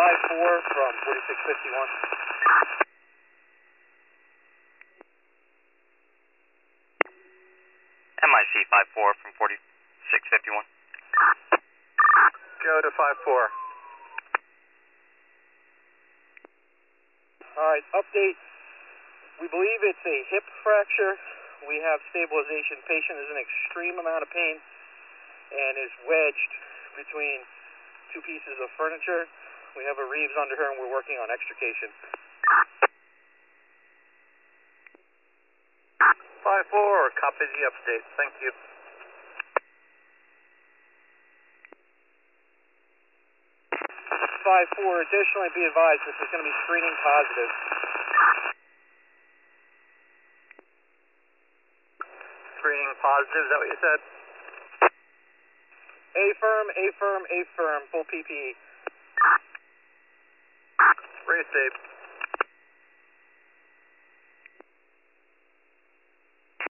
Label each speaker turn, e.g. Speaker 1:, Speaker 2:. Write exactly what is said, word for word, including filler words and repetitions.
Speaker 1: five four from forty-six fifty-one.
Speaker 2: M I C five four from forty-six fifty-one.
Speaker 3: Go to five four.
Speaker 1: Alright, update. We believe it's a hip fracture. We have stabilization. Patient is in extreme amount of pain and is wedged between two pieces of furniture. We have a Reeves under her and we're working on extrication.
Speaker 3: five four, copy the update. Thank you.
Speaker 1: five four, additionally be advised this is going to be screening positive.
Speaker 3: Screening positive, is that what you said?
Speaker 1: A-firm, A-firm, A-firm, full P P E.
Speaker 3: Race safe.